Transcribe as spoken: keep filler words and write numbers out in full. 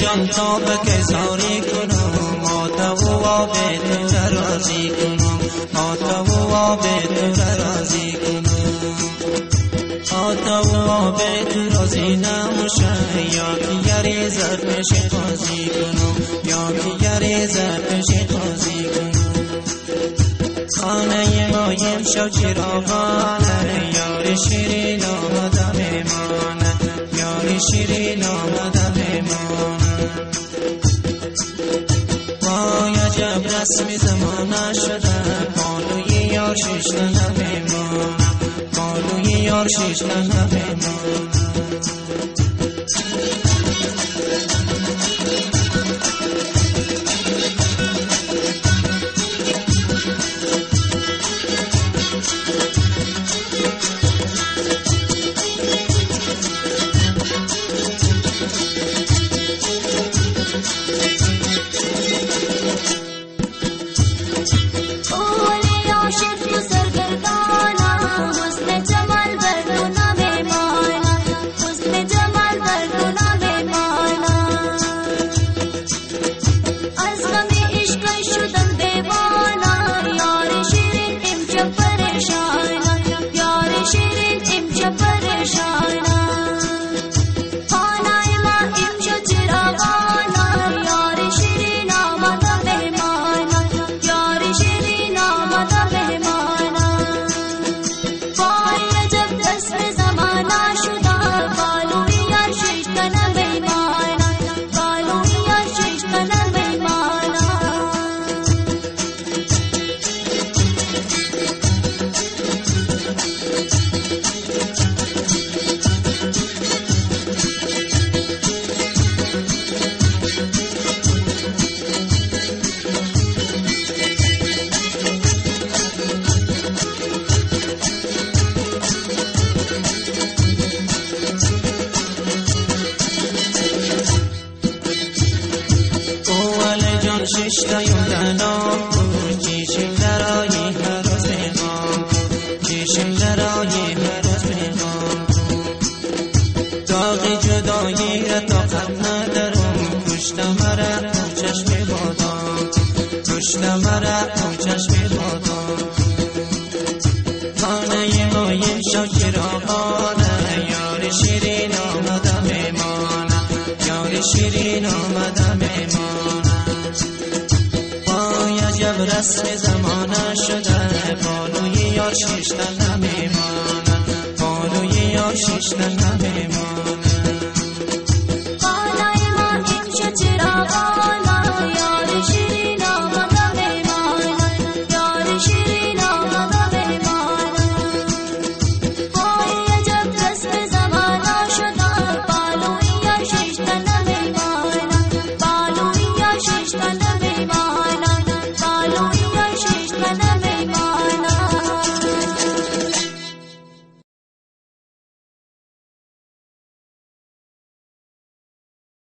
جان تا به که زاری کنم آتا و آب تو رازی کنم آتا و آب تو رازی کنم آتا و آب تو رازی نموشه یا که یری زرمش قاضی کنم یا که یری زرمش قاضی کنم خانه مایم شو چراغانه یار شیرین آمده میمانه یار شیرین آمده میمانه وای عجب رسمی زمانه شده پالوی یار ششتنه میمانه پالوی یار ششتنه میمانه ششتا یوندنام چیشم درای هر روز میخوام چیشم درای هر روز میخوام داغی جدایی را طاقت ندارم کشتم مرا او چشم بادام کشتم مرا او چشم بادام خانه مایم شو چراغانه یار شیرین آمده میمانه یار شیرین آمده میمانه عجب رسم زمانه شده پالوی یار شیشتن نمیمانه پالوی یار شیشتن نمیمانه